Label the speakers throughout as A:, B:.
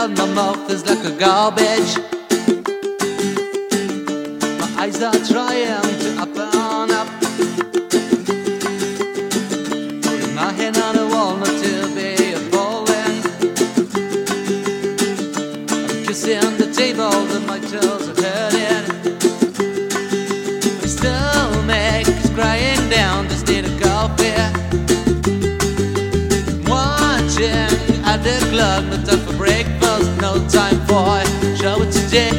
A: well, my mouth is like a garbage. My eyes are trying to open up. Putting my hand on the wall not to be falling. I'm kissing the table that my toes are hurting. My stomach is crying down, just need a coffee. Watching at the clock, no time for breakfast, no time for show it today.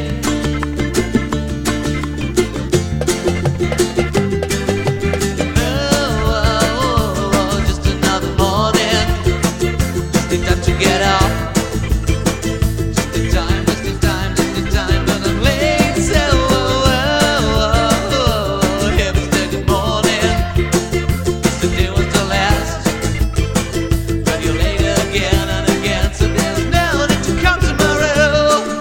A: Just another morning, just in time to get up. Just in time, just in time, just in time, but I'm late. So here it's the good morning. Yesterday was the last. But you're late again and again, so there's no need to come tomorrow.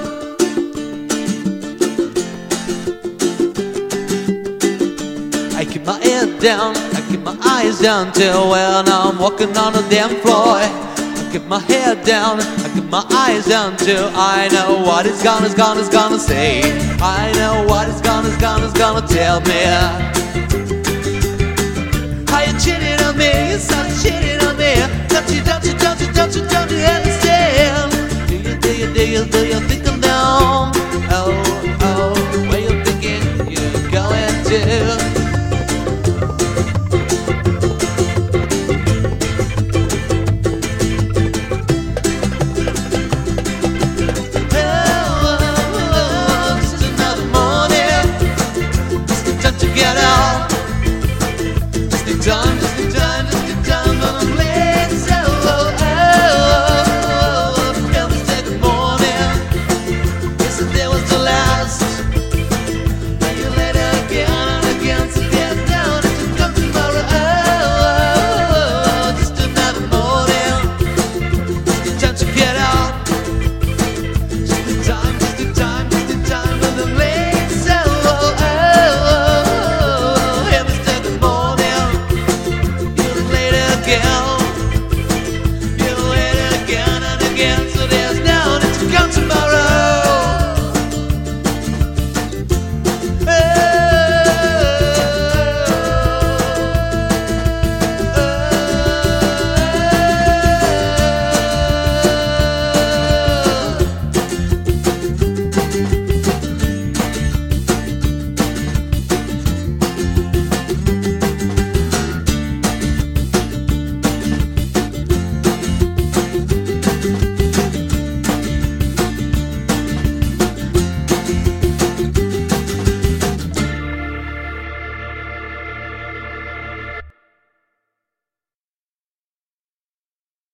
A: I keep my head down, I keep my eyes down till when I'm walking on the damn floor. I keep my head down, I keep my eyes down till I know what it's gonna say. I know what it's gonna tell me. How you cheating on me? You start cheating on me. Don't you understand? Do you think I'm down? Oh, where you thinking you're going to? Just another morning, just in time to get out. Just in time